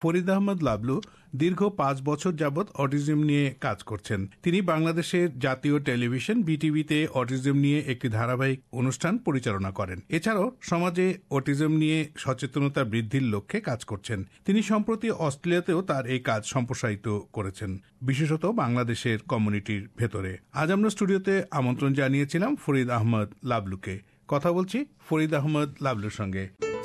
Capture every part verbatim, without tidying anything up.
ফরিদ আহমদ লাবলু দীর্ঘ পাঁচ বছর যাবৎ অটিজম নিয়ে কাজ করছেন। তিনি বাংলাদেশের জাতীয় টেলিভিশন বিটিভিতে অটিজম নিয়ে একটি ধারাবাহিক অনুষ্ঠান পরিচালনা করেন। এছাড়াও সমাজে অটিজম নিয়ে সচেতনতা বৃদ্ধির লক্ষ্যে কাজ করছেন। তিনি সম্প্রতি অস্ট্রেলিয়াতেও তার এই কাজ সম্প্রসারিত করেছেন, বিশেষত বাংলাদেশের কমিউনিটির ভেতরে। আজ আমরা স্টুডিওতে আমন্ত্রণ জানিয়েছিলাম ফরিদ আহমদ লাবলুকে। কথা বলছি ফরিদ আহমদ লাবলুর সঙ্গে।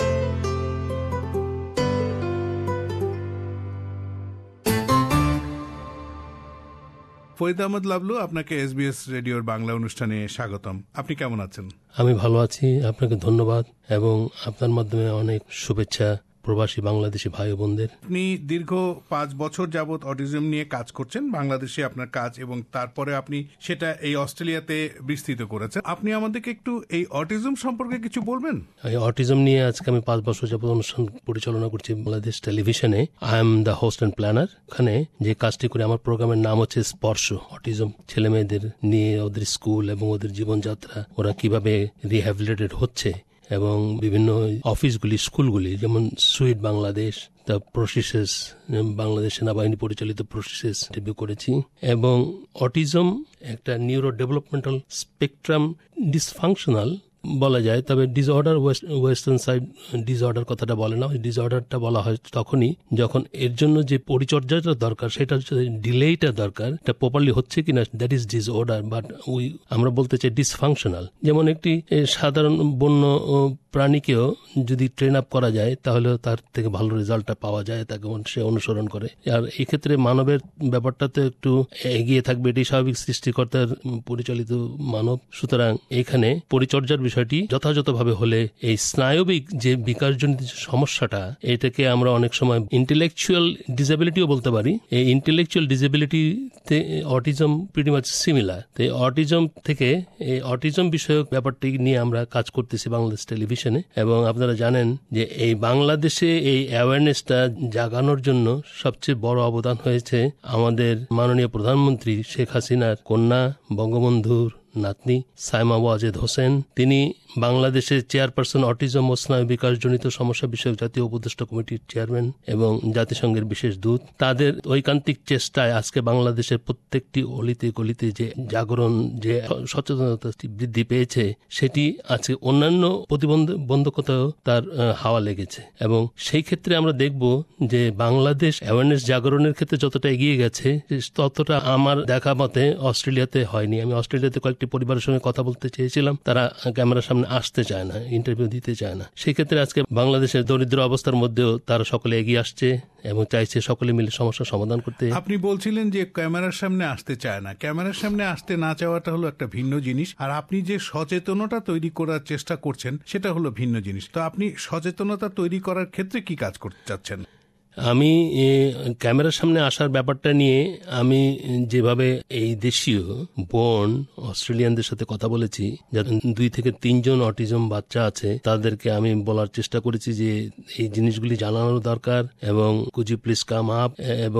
ফরিদ আহমদ লাবলু, আপনাকে এসবিএস রেডিওর বাংলা অনুষ্ঠানে স্বাগতম। আপনি কেমন আছেন? আমি ভালো আছি, আপনাকে ধন্যবাদ এবং আপনার মাধ্যমে অনেক শুভেচ্ছা প্রবাসী বাংলাদেশি ভাই বোনদের। আপনি দীর্ঘ পাঁচ বছর যাবৎ অটিজম নিয়ে কাজ করছেন বাংলাদেশে, আপনার কাজ, এবং তারপরে আপনি সেটা এই অস্ট্রেলিয়াতে বিস্তৃত করেছেন। আপনি আমাদেরকে একটু এই অটিজম সম্পর্কে কিছু বলবেন? এই অটিজম নিয়ে আজকে আমি পাঁচ বছর যাবৎ অনুষ্ঠান পরিচালনা করছি বাংলাদেশ টেলিভিশনে। I am the host and planner. ওখানে যে কাজটি করে, আমার প্রোগ্রামের নাম হচ্ছে স্পর্শ। অটিজম ছেলে মেয়েদের নিয়ে ওদের স্কুল এবং ওদের জীবনযাত্রা, ওরা কিভাবে রিহ্যাবিলিটেড হচ্ছে, এবং বিভিন্ন অফিসগুলি, স্কুলগুলি, যেমন Sweet Bangladesh, the processes, Bangladesh সেনাবাহিনী পরিচালিত প্রসেসেস রিভিউ করেছি। এবং অটিজম একটা নিউরো ডেভেলপমেন্টাল স্পেকট্রাম ডিসফাংশনাল বলা যায়, তবে ডিসঅর্ডার ওয়েস্টার্ন সাইড ডিসঅর্ডার কথাটা বলে না। ডিসঅর্ডারটা বলা হয় তখনই যখন এর জন্য যে পরিচর্যাটা দরকার, সেটা হচ্ছে ডিলেইটা দরকার, এটা প্রপারলি হচ্ছে কিনা, that is disorder. But we আমরা বলতে চাই ডিসফাংশনাল। যেমন একটি সাধারণ বন্য প্রাণীকেও যদি ট্রেন আপ করা যায়, তাহলে তার থেকে ভালো রেজাল্টটা পাওয়া যায়, তাকে সে অনুসরণ করে। আর এই ক্ষেত্রে মানবের ব্যাপারটা তো একটু এগিয়ে থাকবে, এটি স্বাভাবিক সৃষ্টিকর্তার পরিচালিত মানব। সুতরাং এখানে পরিচর্যার বিষয়টি যথাযথভাবে হলে এই স্নায়বিক যে বিকাশজনিত সমস্যাটা, এটাকে আমরা অনেক সময় ইন্টেলেকচুয়াল ডিসেবিলিটিও বলতে পারি। এই ইন্টেলেকচুয়াল ডিসেবিলিটিতে অটিজম প্রিটি মাচ সিমিলার। তো এই অটিজম থেকে এই অটিজম বিষয়ক ব্যাপারটি নিয়ে আমরা কাজ করতেছি বাংলাদেশ টেলিভিশনে। এবং আপনারা জানেন যে এই বাংলাদেশে এই অ্যাওয়ারনেসটা জাগানোর জন্য সবচেয়ে বড় অবদান হয়েছে আমাদের মাননীয় প্রধানমন্ত্রী শেখ হাসিনার কন্যা, বঙ্গবন্ধুর নাতনি সাইমা ওয়াজেদ হোসেন। তিনি বাংলাদেশের চেয়ারপারসন অটিজম ও স্নায়ু বিকাশজনিত সমস্যা বিষয়ক জাতীয় উপদেষ্টা কমিটির চেয়ারম্যান এবং জাতিসংঘের বিশেষ দূত। তাদের ঐকান্তিক চেষ্টায় আজকে বাংলাদেশের প্রত্যেকটি অলিতে গলিতে যে জাগরণ, যে সচেতনতা বৃদ্ধি পেয়েছে, সেটি আজকে অন্যান্য প্রতিবন্ধকতাও তার হাওয়া লেগেছে। এবং সেই ক্ষেত্রে আমরা দেখব যে বাংলাদেশ অ্যাওয়ারনেস জাগরণের ক্ষেত্রে যতটা এগিয়ে গেছে, ততটা আমার দেখা মতে অস্ট্রেলিয়াতে হয়নি। আমি অস্ট্রেলিয়াতে কয়েকটি পরিবারের সঙ্গে কথা বলতে চেয়েছিলাম, তারা ক্যামেরার সামনে আসতে চায় না, ইন্টারভিউ দিতে চায় না। সেক্ষেত্রে আজকে বাংলাদেশের দরিদ্র অবস্থার মধ্যেও তারা সকলে এগিয়ে আসছে এবং চাইছে সকলে মিলে সমস্যার সমাধান করতে। আপনি বলছিলেন যে ক্যামেরার সামনে আসতে চায় না। ক্যামেরার সামনে আসতে না চাওয়াটা হলো একটা ভিন্ন জিনিস, আর আপনি যে সচেতনতা তৈরি করার চেষ্টা করছেন সেটা হলো ভিন্ন জিনিস। তো আপনি সচেতনতা তৈরি করার ক্ষেত্রে কি কাজ করতে চাচ্ছেন? আমি ক্যামেরার সামনে আসার ব্যাপারটা নিয়ে আমি যেভাবে এই দেশীয় বোন অস্ট্রেলিয়ানদের সাথে কথা বলেছি, যাদের দুই থেকে তিনজন অটিজম বাচ্চা আছে, তাদেরকে আমি বলার চেষ্টা করেছি যে এই জিনিসগুলি জানানো দরকার এবং could you please come up এবং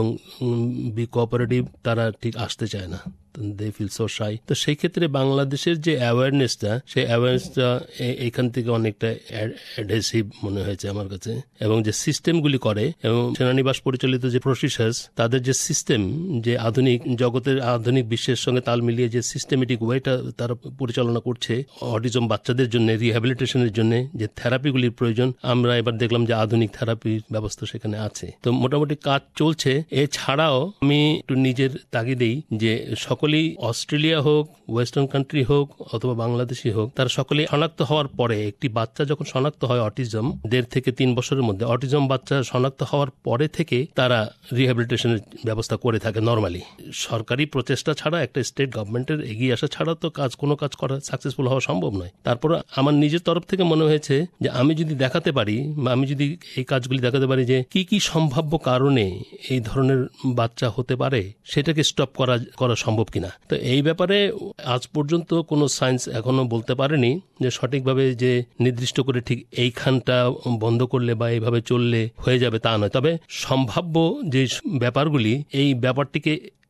বি কোঅপারেটিভ। তারা ঠিক আসতে চায় না, they feel so shy. তো সেই ক্ষেত্রে বাংলাদেশের যে অ্যাওয়ারনেসটা, সেই অ্যাওয়ারনেসটা এখান থেকে অনেকটা অ্যাডহেসিভ মনে হয়েছে আমার কাছে। এবং যে সিস্টেমগুলি করে, এবং সেনানিবাস পরিচালিত যে প্রসেসেস, তাদের যে সিস্টেম, যে আধুনিক জগতের আধুনিক বিশ্বের সঙ্গে তাল মিলিয়ে যে সিস্টেমেটিক ওয়েটা তারা পরিচালনা করছে অটিজম বাচ্চাদের জন্য রিহ্যাবিলিটেশনের জন্য যে থেরাপিগুলির প্রয়োজন, আমরা এবার দেখলাম যে আধুনিক থেরাপির ব্যবস্থা সেখানে আছে। তো মোটামুটি কাজ চলছে। এছাড়াও আমি একটু নিজের তাগিদেই যে সকল অস্ট্রেলিয়া হোক, ওয়েস্টার্ন কান্ট্রি হোক অথবা বাংলাদেশি হোক, তারা সকলে শনাক্ত হওয়ার পরে, একটি বাচ্চা যখন শনাক্ত হয় অটিজম, দেড় থেকে তিন বছরের মধ্যে অটিজম বাচ্চা শনাক্ত হওয়ার পরে থেকে তারা রিহ্যাবিলিটেশনের ব্যবস্থা করে থাকে নর্মালি। সরকারি প্রচেষ্টা ছাড়া, একটা স্টেট গভর্নমেন্টের এগিয়ে আসা ছাড়া তো কাজ কোনো কাজ করা সাকসেসফুল হওয়া সম্ভব নয়। তারপর আমার নিজের তরফ থেকে মনে হয়েছে যে আমি যদি দেখাতে পারি, বা আমি যদি এই কাজগুলি দেখাতে পারি যে কি কি সম্ভাব্য কারণে এই ধরনের বাচ্চা হতে পারে, সেটাকে স্টপ করা করা সম্ভব কিনা। তো এই ব্যাপারে আজ পর্যন্ত কোনো সায়েন্স এখনো বলতে পারেনি যে সঠিকভাবে যে নির্দিষ্ট করে ঠিক এইখানটা বন্ধ করলে বা এইভাবে চললে হয়ে যাবে, তা নয়। তবে সম্ভাব্য যে ব্যাপারগুলি, এই ব্যাপারটিকে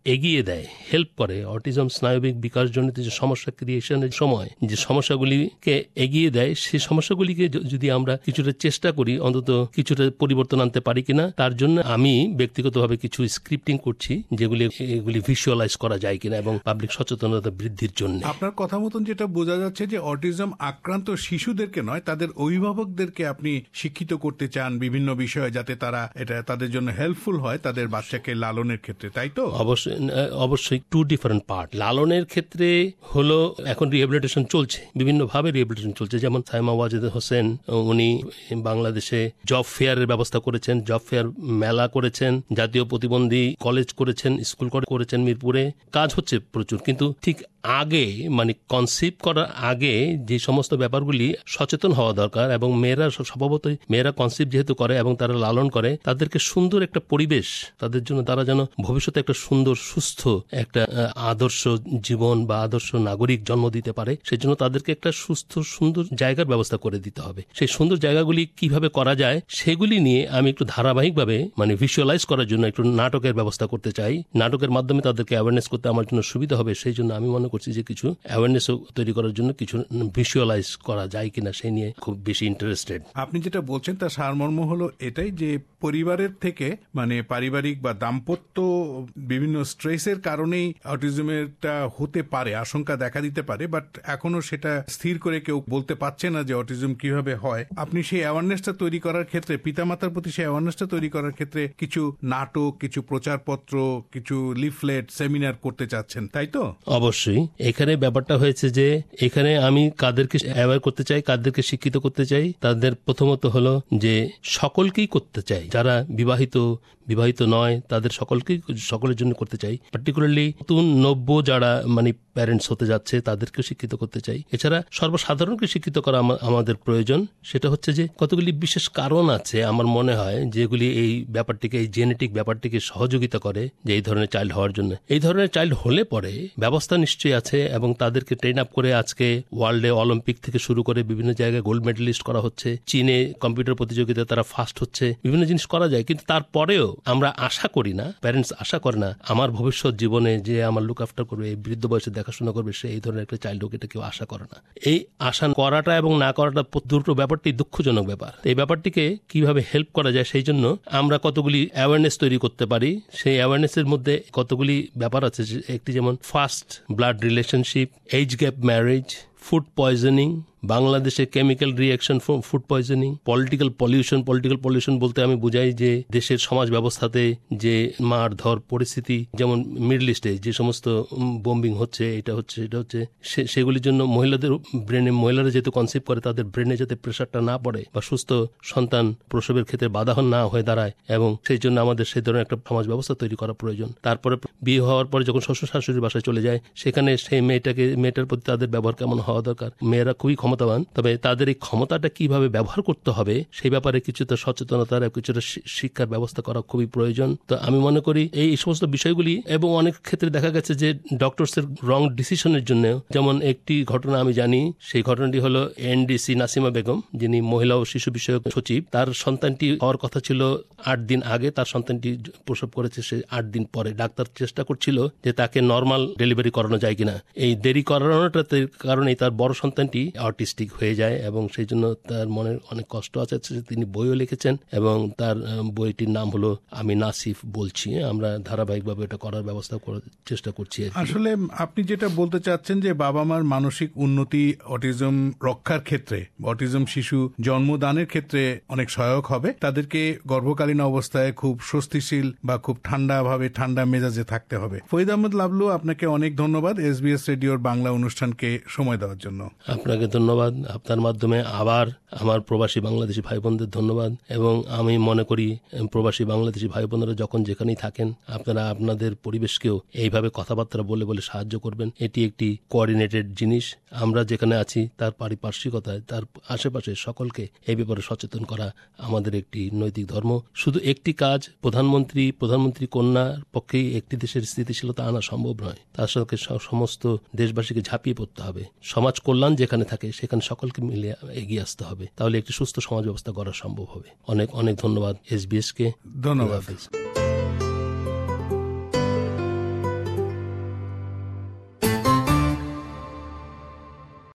এগিয়ে দেয়, হেল্প করে, অটিজম স্নায়বিক বিকাশজনিত যে সমস্যা ক্রিয়েশনের সময় যে সমস্যাগুলিকে এগিয়ে দেয়, সেই সমস্যাগুলিকে যদি আমরা কিছুটা চেষ্টা করি অন্তত কিছুটা পরিবর্তন আনতে পারি কিনা, তার জন্য আমি ব্যক্তিগতভাবে কিছু স্ক্রিপ্টিং করছি যেগুলি এগুলি ভিজুয়ালাইজ করা যায় কিনা এবং পাবলিক সচেতনতা বৃদ্ধির জন্য। আপনার কথা মতন যেটা বোঝা যাচ্ছে যে অটিজম আক্রান্ত শিশুদেরকে নয়, তাদের অভিভাবকদেরকে আপনি শিক্ষিত করতে চান বিভিন্ন বিষয়ে, যাতে তারা এটা তাদের জন্য হেল্পফুল হয় তাদের বাচ্চাকে লালনের ক্ষেত্রে, তাই তো? অবশ্যই অবশ্যই টু ডিফারেন্ট পার্ট। লালনের ক্ষেত্রে হলো এখন রিহ্যাবিলিটেশন চলছে, বিভিন্ন ভাবে রিহ্যাবিলিটেশন চলছে। যেমন সাইমা ওয়াজেদ হোসেন উনি বাংলাদেশে জব ফেয়ারের ব্যবস্থা করেছেন, জব ফেয়ার মেলা করেছেন, জাতীয় প্রতিবন্ধী কলেজ করেছেন, স্কুল করেছেন মিরপুরে, কাজ হচ্ছে প্রচুর। কিন্তু ঠিক আগে মানে কনসিভ করার আগে যে সমস্ত ব্যাপারগুলি সচেতন হওয়া দরকার, এবং মেয়েরা স্বভাবতই মেয়েরা কনসিভ যেহেতু করে এবং তারা লালন করে, তাদেরকে সুন্দর একটা পরিবেশ তাদের জন্য, তারা যেন ভবিষ্যতে একটা সুন্দর সুস্থ একটা আদর্শ জীবন বা আদর্শ নাগরিক জন্ম দিতে পারে, সেই জন্য তাদেরকে একটা সুস্থ সুন্দর জায়গার ব্যবস্থা করে দিতে হবে। সেই সুন্দর জায়গাগুলি কিভাবে করা যায় সেগুলি নিয়ে আমি একটু ধারাবাহিকভাবে মানে ভিজুয়ালাইজ করার জন্য একটু নাটকের ব্যবস্থা করতে চাই। নাটকের মাধ্যমে তাদেরকে অ্যাওয়ারনেস করতে আমার জন্য সুবিধা হবে। সেই জন্য আমি মনে করছি যে কিছু অ্যাওয়ারনেস তৈরি করার জন্য কিছু ভিজুয়ালাইজ করা যায় কিনা সেই নিয়ে খুব বেশি ইন্টারেস্টেড। আপনি যেটা বলছেন তার সারমর্ম হলো এটাই যে পরিবারের থেকে মানে পারিবারিক বা দাম্পত্য বিভিন্ন স্ট্রেসের কারণেই অটিজমেরটা হতে পারে, আশঙ্কা দেখা দিতে পারে, বাট এখনো সেটা স্থির করে কেউ বলতে পারছে না যে অটিজম কিভাবে হয়। আপনি সেই অ্যাওয়ারনেসটা তৈরি করার ক্ষেত্রে, পিতামাতার প্রতি সেই অ্যাওয়ারনেসটা তৈরি করার ক্ষেত্রে কিছু নাটক, কিছু প্রচারপত্র, কিছু লিফলেট, সেমিনার করতে চাচ্ছেন, তাই তো? অবশ্যই। এখানে ব্যাপারটা হয়েছে যে এখানে আমি কাদেরকে অ্যাওয়ার করতে চাই, কাদেরকে শিক্ষিত করতে চাই, তাদের প্রথমত হলো যে সকলকেই করতে চাই, যারা বিবাহিত বিবাহিত নয় তাদের সকলকেই সকলের জন্য করতে চাই। পার্টিকুলারলি নতুন নব্য যারা মানে প্যারেন্টস হতে যাচ্ছে তাদেরকেও শিক্ষিত করতে চাই। এছাড়া সর্বসাধারণকে শিক্ষিত করা আমাদের প্রয়োজন। সেটা হচ্ছে যে কতগুলি বিশেষ কারণ আছে আমার মনে হয় যেগুলি এই ব্যাপারটিকে, এই জেনেটিক ব্যাপারটিকে সহযোগিতা করে যে এই ধরনের চাইল্ড হওয়ার জন্য। এই ধরনের চাইল্ড হলে পরে ব্যবস্থা নিশ্চয়ই আছে এবং তাদেরকে ট্রেন আপ করে আজকে ওয়ার্ল্ডে অলিম্পিক থেকে শুরু করে বিভিন্ন জায়গায় গোল্ড মেডেলিস্ট করা হচ্ছে। চীনে কম্পিউটার প্রতিযোগিতায় তারা ফার্স্ট হচ্ছে, বিভিন্ন জিনিস করা যায়। কিন্তু তারপরেও আমরা আশা করি না, প্যারেন্টস আশা করে না আমার ভবিষ্যৎ জীবনে যে আমার লুক আফটার করবে, এই বৃদ্ধ বয়সে দেখাশোনা করবে, সে এই ধরনের একটা চাইল্ড হোক, এটা কেউ আশা করে না। এই আশা করাটা এবং না করাটা দুটো ব্যাপারটি দুঃখজনক ব্যাপার। এই ব্যাপারটিকে কিভাবে হেল্প করা যায় সেই জন্য আমরা কতগুলি অ্যাওয়ারনেস তৈরি করতে পারি। সেই অ্যাওয়ারনেসের মধ্যে কতগুলি ব্যাপার আছে, একটি যেমন first blood relationship, age gap marriage, food poisoning, বাংলাদেশে chemical reaction from food poisoning, political pollution. Political pollution বলতে আমি বুঝাই যে দেশের সমাজ ব্যবস্থাতে যে মারধর পরিস্থিতি, যেমন মিডল ইস্টে যে সমস্ত বোম্বিং হচ্ছে, এটা হচ্ছে এটা হচ্ছে সেগুলির জন্য মহিলাদের ব্রেনে, মহিলারা যেহেতু কনসিভ করে তাদের ব্রেনে যাতে প্রেশারটা না পড়ে বা সুস্থ সন্তান প্রসবের ক্ষেত্রে বাধা না হয়ে দাঁড়ায়, এবং সেই জন্য আমাদের সেই ধরনের একটা সমাজ ব্যবস্থা তৈরি করা প্রয়োজন। তারপরে বিয়ে হওয়ার পরে যখন শ্বশুর শাশুড়ির বাসায় চলে যায়, সেখানে সেই মেয়েটাকে মেয়েটার প্রতি তাদের ব্যবহার কেমন হওয়া দরকার। মেয়েরা খুবই ক্ষমতাবান, তবে তাদের এই ক্ষমতাটা কিভাবে ব্যবহার করতে হবে সেই ব্যাপারে কিছুটা সচেতনতার, কিছুটা শিক্ষার ব্যবস্থা করা খুবই প্রয়োজন। তো আমি মনে করি এই সমস্ত বিষয়গুলি, এবং অনেক ক্ষেত্রে দেখা গেছে যে ডক্টরসের রং ডিসিশনের জন্য, যেমন একটি ঘটনা আমি জানি, সেই ঘটনাটি হলো এনডিসি নাসিমা বেগম, যিনি মহিলা ও শিশু বিষয়ক সচিব। তার সন্তানটি হওয়ার কথা ছিল আট দিন আগে, তার সন্তানটি প্রসব করেছে সে আট দিন পরে। ডাক্তার চেষ্টা করছিল যে তাকে নর্মাল ডেলিভারি করানো যায় কিনা। এই দেরি করানোটার কারণে তার বড় সন্তানটি অটিস্টিক হয়ে যায় এবং সেই জন্য তার মনে অনেক কষ্ট আছে। তিনি বইও লিখেছেন এবং তার বইটির নাম হলো আমি নাসিফ বলছি। আমরা ধারাবাহিকভাবে এটা করার ব্যবস্থা করার চেষ্টা করছি। আসলে আপনি যেটা বলতে চাচ্ছেন যে বাবা মার মানসিক উন্নতি অটিজম রক্ষার ক্ষেত্রে, অটিজম শিশু জন্মদানের ক্ষেত্রে অনেক সহায়ক হবে। তাদেরকে গর্ভকালীন অবস্থায় খুব স্বস্তিশীল বা খুব ঠান্ডা ভাবে, ঠান্ডা মেজাজে থাকতে হবে। ফরিদ আহমেদ লাবলু, আপনাকে অনেক ধন্যবাদ এসবিএস রেডিওর বাংলা অনুষ্ঠানকে সময় দেওয়ার জন্য। আপনাকে ধন্যবাদ। আপনার মাধ্যমে আবার আমার প্রবাসী বাংলাদেশি ভাই বোনদের ধন্যবাদ। এবং আমি মনে করি প্রবাসী বাংলাদেশি ভাই বোনেরা যখন যেখানেই থাকেন, আপনারা আপনাদের পরিবেশকেও এইভাবে কথাবার্তা বলে বলে সাহায্য করবেন। এটি একটি কোঅর্ডিনেটেড জিনিস। আমরা যেখানে আছি তার পারিপার্শ্বিকতায়, তার আশেপাশে সকলকে এই ব্যাপারে সচেতন করা আমাদের একটি নৈতিক ধর্ম। শুধু একটি কাজ প্রধানমন্ত্রী প্রধানমন্ত্রী কন্যার পক্ষেই একটি দেশের স্থিতিশীলতা আনা সম্ভব নয়। তার সঙ্গে সমস্ত দেশবাসীকে ঝাঁপিয়ে পড়তে হবে। সমাজ কল্যাণ যেখানে থাকে সেখানে সকলকে মিলে এগিয়ে আসতে হবে, তাহলে একটি সুস্থ সমাজ ব্যবস্থা গড়া সম্ভব হবে। অনেক অনেক ধন্যবাদ এসবিএস কে। ধন্যবাদ।